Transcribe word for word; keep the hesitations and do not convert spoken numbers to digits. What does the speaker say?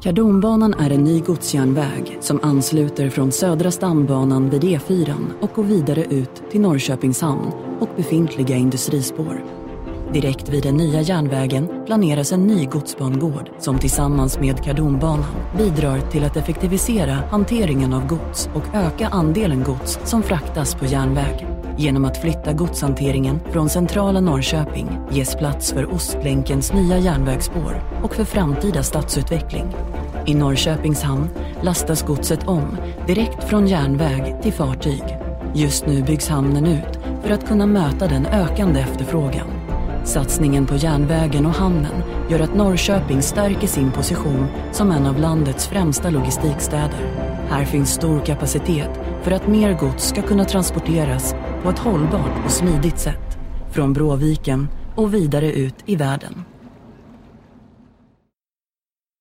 Kardonbanan är en ny godsjärnväg som ansluter från Södra stambanan vid E fyra och går vidare ut till Norrköpings hamn och befintliga industrispår. Direkt vid den nya järnvägen planeras en ny godsbangård som tillsammans med Kardonbanan bidrar till att effektivisera hanteringen av gods och öka andelen gods som fraktas på järnväg. Genom att flytta godshanteringen från centrala Norrköping ges plats för Ostlänkens nya järnvägsspår och för framtida stadsutveckling. I Norrköpings hamn lastas godset om direkt från järnväg till fartyg. Just nu byggs hamnen ut för att kunna möta den ökande efterfrågan. Satsningen på järnvägen och hamnen gör att Norrköping stärker sin position som en av landets främsta logistikstäder. Här finns stor kapacitet för att mer gods ska kunna transporteras på ett hållbart och smidigt sätt från Bråviken och vidare ut i världen.